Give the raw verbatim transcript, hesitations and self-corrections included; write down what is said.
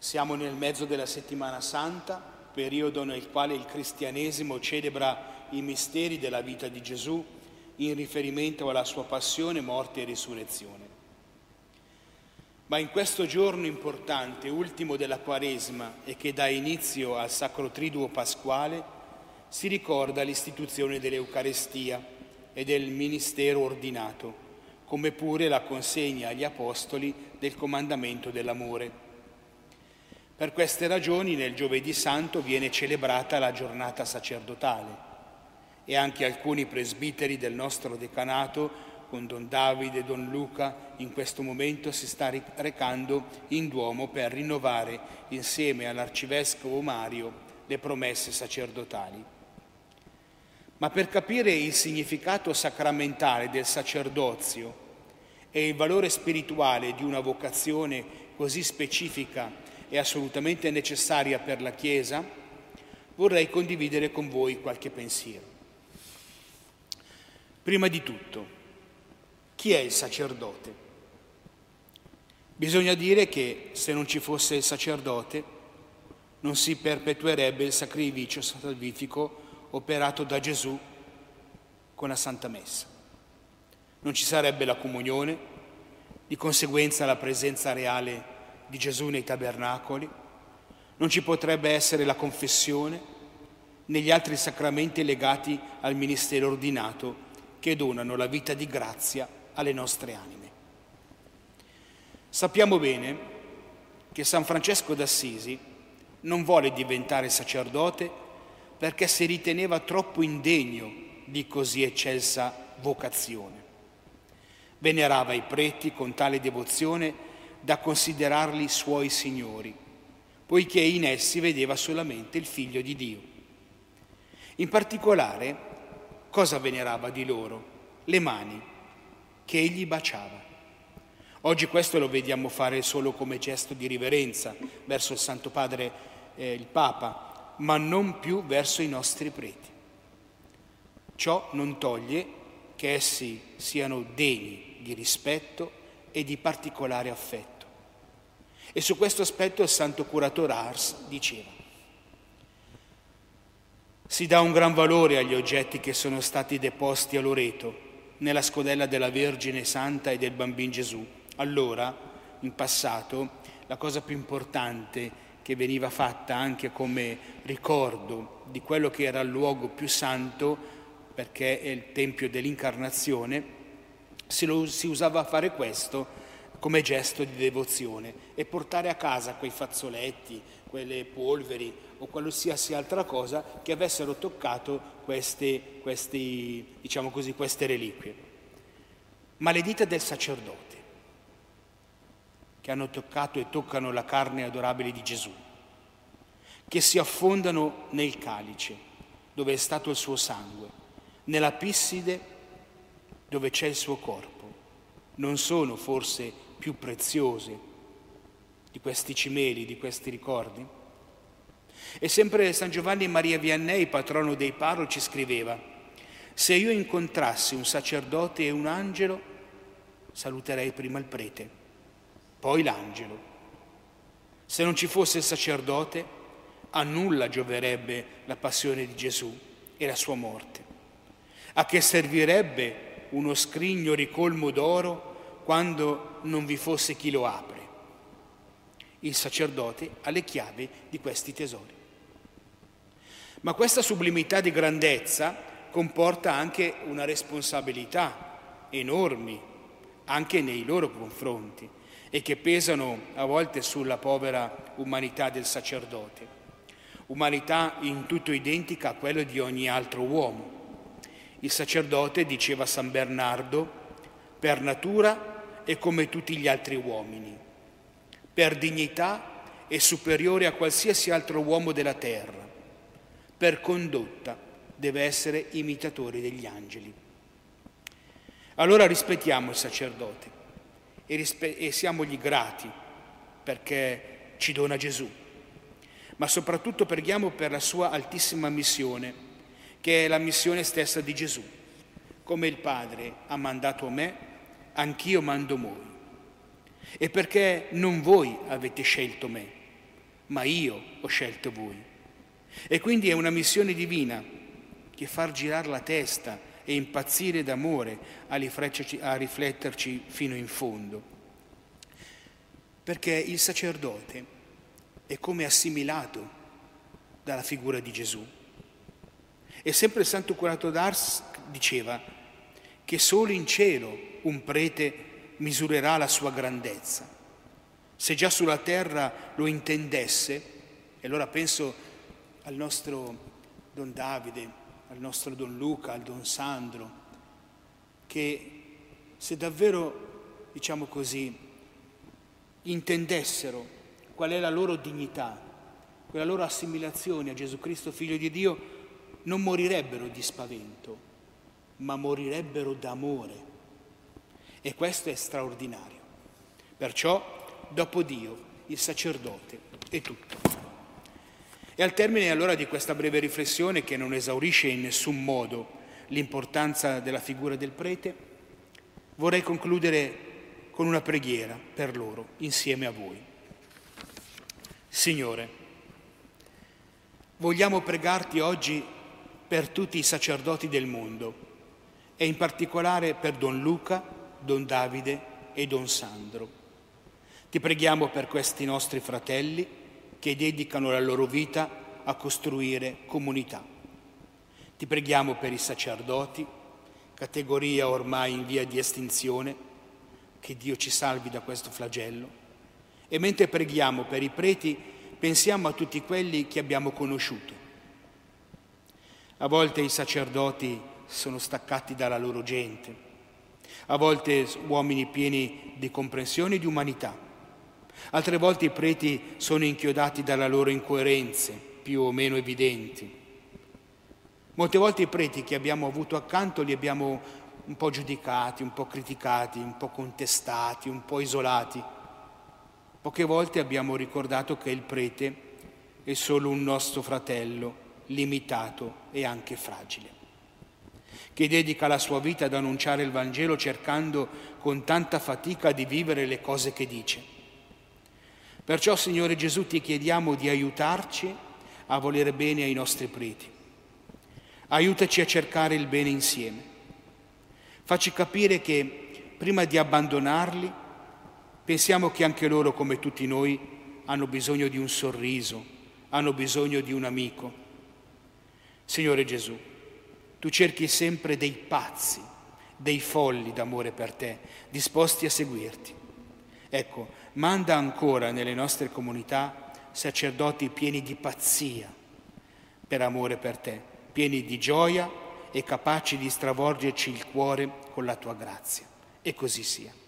Siamo nel mezzo della Settimana Santa, periodo nel quale il cristianesimo celebra i misteri della vita di Gesù in riferimento alla sua passione, morte e risurrezione. Ma in questo giorno importante, ultimo della Quaresima e che dà inizio al Sacro Triduo Pasquale, si ricorda l'istituzione dell'Eucarestia e del ministero ordinato, come pure la consegna agli Apostoli del comandamento dell'amore. Per queste ragioni nel Giovedì Santo viene celebrata la giornata sacerdotale e anche alcuni presbiteri del nostro decanato, con Don Davide e Don Luca, in questo momento si sta recando in Duomo per rinnovare insieme all'Arcivescovo Mario le promesse sacerdotali. Ma per capire il significato sacramentale del sacerdozio e il valore spirituale di una vocazione così specifica e assolutamente necessaria per la Chiesa, vorrei condividere con voi qualche pensiero. Prima di tutto, chi è il sacerdote? Bisogna dire che se non ci fosse il sacerdote non si perpetuerebbe il sacrificio salvifico operato da Gesù con la Santa Messa. Non ci sarebbe la comunione, di conseguenza la presenza reale di Gesù nei tabernacoli, non ci potrebbe essere la confessione né gli altri sacramenti legati al ministero ordinato che donano la vita di grazia alle nostre anime. Sappiamo bene che San Francesco d'Assisi non vuole diventare sacerdote perché si riteneva troppo indegno di così eccelsa vocazione. Venerava i preti con tale devozione da considerarli suoi signori, poiché in essi vedeva solamente il Figlio di Dio. In particolare, cosa venerava di loro? Le mani che egli baciava. Oggi questo lo vediamo fare solo come gesto di riverenza verso il Santo Padre, eh, il Papa, ma non più verso i nostri preti. Ciò non toglie che essi siano degni di rispetto e di particolare affetto. E su questo aspetto il santo curatore Ars diceva: si dà un gran valore agli oggetti che sono stati deposti a Loreto, nella scodella della Vergine Santa e del Bambino Gesù. Allora, in passato, la cosa più importante che veniva fatta anche come ricordo di quello che era il luogo più santo, perché è il Tempio dell'Incarnazione, si, lo, si usava fare questo come gesto di devozione e portare a casa quei fazzoletti, quelle polveri o qualsiasi altra cosa che avessero toccato queste, questi, diciamo così, queste reliquie. Ma le dita del sacerdote, che hanno toccato e toccano la carne adorabile di Gesù, che si affondano nel calice dove è stato il suo sangue, nella pisside dove c'è il suo corpo, non sono forse più preziose di questi cimeli, di questi ricordi? E sempre San Giovanni Maria Vianney, patrono dei parroci, scriveva: se io incontrassi un sacerdote e un angelo, saluterei prima il prete, poi l'angelo. Se non ci fosse il sacerdote, a nulla gioverebbe la passione di Gesù e la sua morte. A che servirebbe uno scrigno ricolmo d'oro quando non vi fosse chi lo apre? Il sacerdote ha le chiavi di questi tesori. Ma questa sublimità di grandezza comporta anche una responsabilità enormi anche nei loro confronti e che pesano a volte sulla povera umanità del sacerdote, umanità in tutto identica a quella di ogni altro uomo. Il sacerdote, diceva San Bernardo, per natura è come tutti gli altri uomini, per dignità è superiore a qualsiasi altro uomo della terra, per condotta deve essere imitatore degli angeli. Allora rispettiamo il sacerdote e, rispe- e siamogli grati perché ci dona Gesù, ma soprattutto preghiamo per la sua altissima missione, che è la missione stessa di Gesù. Come il Padre ha mandato me, anch'io mando voi. E perché non voi avete scelto me, ma io ho scelto voi. E quindi è una missione divina che far girare la testa e impazzire d'amore a rifletterci, a rifletterci fino in fondo. Perché il sacerdote è come assimilato dalla figura di Gesù. E sempre il Santo Curato d'Ars diceva che solo in cielo un prete misurerà la sua grandezza. Se già sulla terra lo intendesse, e allora penso al nostro Don Davide, al nostro Don Luca, al Don Sandro, che se davvero, diciamo così, intendessero qual è la loro dignità, quella loro assimilazione a Gesù Cristo, Figlio di Dio, non morirebbero di spavento, ma morirebbero d'amore. E questo è straordinario. Perciò, dopo Dio, il sacerdote è tutto. E al termine allora di questa breve riflessione, che non esaurisce in nessun modo l'importanza della figura del prete, vorrei concludere con una preghiera per loro, insieme a voi. Signore, vogliamo pregarti oggi per tutti i sacerdoti del mondo e in particolare per Don Luca, Don Davide e Don Sandro. Ti preghiamo per questi nostri fratelli che dedicano la loro vita a costruire comunità. Ti preghiamo per i sacerdoti, categoria ormai in via di estinzione, che Dio ci salvi da questo flagello. E mentre preghiamo per i preti, pensiamo a tutti quelli che abbiamo conosciuto. A volte i sacerdoti sono staccati dalla loro gente, a volte uomini pieni di comprensione e di umanità, altre volte i preti sono inchiodati dalle loro incoerenze, più o meno evidenti. Molte volte i preti che abbiamo avuto accanto li abbiamo un po' giudicati, un po' criticati, un po' contestati, un po' isolati. Poche volte abbiamo ricordato che il prete è solo un nostro fratello, limitato e anche fragile, che dedica la sua vita ad annunciare il Vangelo cercando con tanta fatica di vivere le cose che dice. Perciò, Signore Gesù, ti chiediamo di aiutarci a volere bene ai nostri preti. Aiutaci a cercare il bene insieme. Facci capire che prima di abbandonarli pensiamo che anche loro, come tutti noi, hanno bisogno di un sorriso, hanno bisogno di un amico. Signore Gesù, tu cerchi sempre dei pazzi, dei folli d'amore per te, disposti a seguirti. Ecco, manda ancora nelle nostre comunità sacerdoti pieni di pazzia per amore per te, pieni di gioia e capaci di stravolgerci il cuore con la tua grazia. E così sia.